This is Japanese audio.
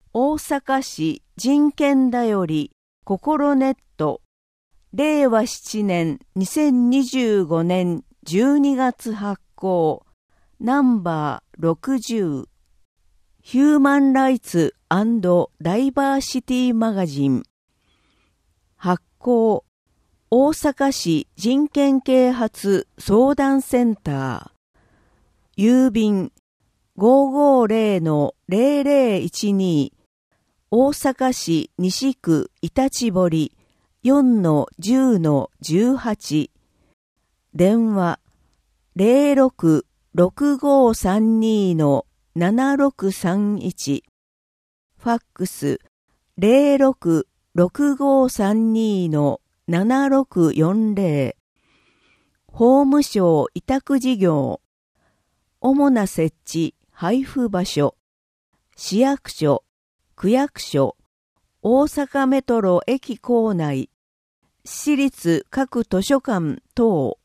大阪市人権だより心ネット令和7年2025年12月発行ナンバー60ヒューマンライツ&ダイバーシティマガジン発行大阪市人権啓発相談センター郵便 550-0012 大阪市西区板地堀 4-10-18 電話 06-6532-7631 ファックス 06-6532-7640 法務省委託事業主な設置配布場所市役所区役所大阪メトロ駅構内市立各図書館等